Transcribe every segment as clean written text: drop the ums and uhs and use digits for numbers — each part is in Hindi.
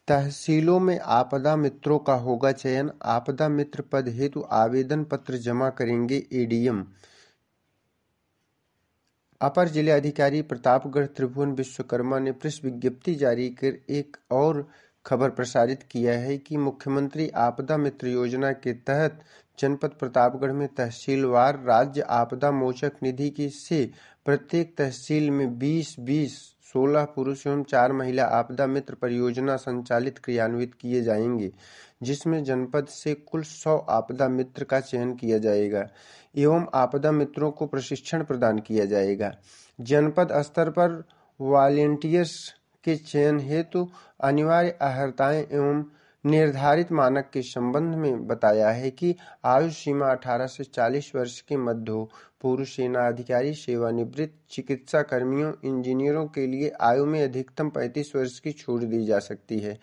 तहसीलों में आपदा मित्रों का होगा चयन। आपदा मित्र पद हेतु आवेदन पत्र जमा करेंगे एडीएम। अपर जिलाधिकारी प्रतापगढ़ त्रिभुवन विश्वकर्मा ने प्रेस विज्ञप्ति जारी कर एक और खबर प्रसारित किया है कि मुख्यमंत्री आपदा मित्र योजना के तहत जनपद प्रतापगढ़ में तहसीलवार राज्य आपदा मोचक निधि से प्रत्येक तहसील में 20-20, 16 पुरुष एवं 4 महिला आपदा मित्र परियोजना संचालित क्रियान्वित किए जाएंगे, जिसमें जनपद से कुल 100 आपदा मित्र का चयन किया जाएगा एवं आपदा मित्रों को प्रशिक्षण प्रदान किया जाएगा। जनपद स्तर पर वॉलेंटियर्स के चयन हेतु अनिवार्य अर्हताएं एवं निर्धारित मानक के संबंध में बताया है कि आयु सीमा 18 से 40 वर्ष के मध्य हो। पूर्व सेना अधिकारी, सेवानिवृत्त चिकित्सा कर्मियों, इंजीनियरों के लिए आयु में अधिकतम 35 वर्ष की छूट दी जा सकती है।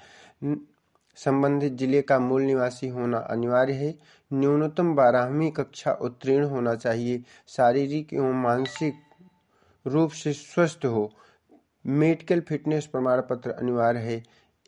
संबंधित जिले का मूल निवासी होना अनिवार्य है। न्यूनतम 12वीं कक्षा उत्तीर्ण होना चाहिए। शारीरिक एवं मानसिक रूप से स्वस्थ हो। मेडिकल फिटनेस प्रमाण पत्र अनिवार्य है।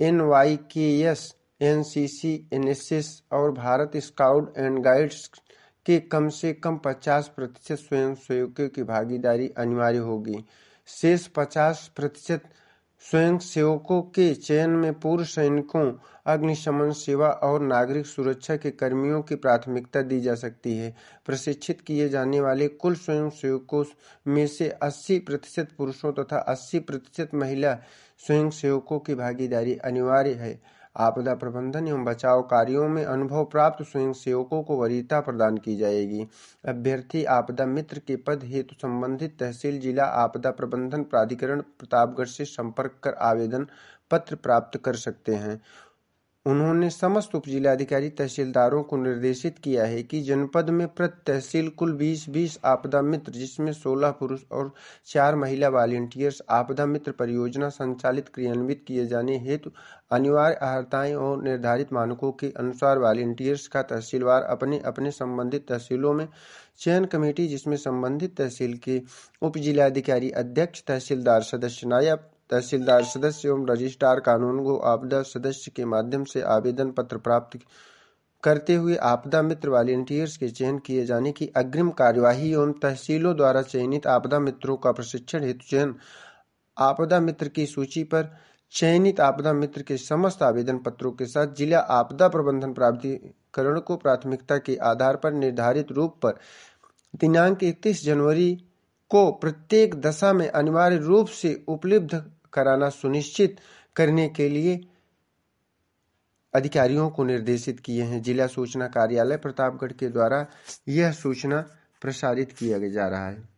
NYKS, NCC, NSS और भारत स्काउट एंड गाइड्स के कम से कम 50% स्वयंसेवकों की भागीदारी अनिवार्य होगी। शेष 50% स्वयंसेवकों के चयन में पूर्व सैनिकों, अग्निशमन सेवा और नागरिक सुरक्षा के कर्मियों की प्राथमिकता दी जा सकती है। प्रशिक्षित किए जाने वाले कुल स्वयंसेवकों में से 80% पुरुषों तथा 80% महिला स्वयंसेवकों की भागीदारी अनिवार्य है। आपदा प्रबंधन एवं बचाव कार्यों में अनुभव प्राप्त स्वयंसेवकों को वरीयता प्रदान की जाएगी। अभ्यर्थी आपदा मित्र के पद हेतु संबंधित तहसील जिला आपदा प्रबंधन प्राधिकरण प्रतापगढ़ से संपर्क कर आवेदन पत्र प्राप्त कर सकते हैं। उन्होंने समस्त उपजिलाधिकारी तहसीलदारों को निर्देशित किया है कि जनपद में प्रति तहसील कुल 20-20 आपदा मित्र, जिसमें 16 पुरुष और 4 महिला वॉलेंटियर्स आपदा मित्र परियोजना संचालित क्रियान्वित किए जाने हेतु अनिवार्य अर्हताएं और निर्धारित मानकों के अनुसार वॉलेंटियर्स का तहसीलवार अपने अपने संबंधित तहसीलों में चयन कमेटी, जिसमें संबंधित तहसील के उपजिलाधिकारी अध्यक्ष, तहसीलदार सदस्य, नायब तहसीलदार सदस्य एवं रजिस्ट्रार कानूनगो आपदा सदस्य के माध्यम से आवेदन पत्र प्राप्त करते हुए आपदा मित्र वॉलेंटियर्स के चयन किए जाने की अग्रिम कार्यवाही एवं तहसीलों द्वारा चयनित आपदा मित्रों का प्रशिक्षण हेतु चयन। आपदा मित्र की सूची पर चयनित आपदा मित्र के समस्त आवेदन पत्रों के साथ जिला आपदा प्रबंधन प्राधिकरण को प्राथमिकता के आधार पर निर्धारित रूप पर दिनांक 31 जनवरी को प्रत्येक दशा में अनिवार्य रूप से उपलब्ध कराना सुनिश्चित करने के लिए अधिकारियों को निर्देशित किए हैं। जिला सूचना कार्यालय प्रतापगढ़ के द्वारा यह सूचना प्रसारित किया जा रहा है।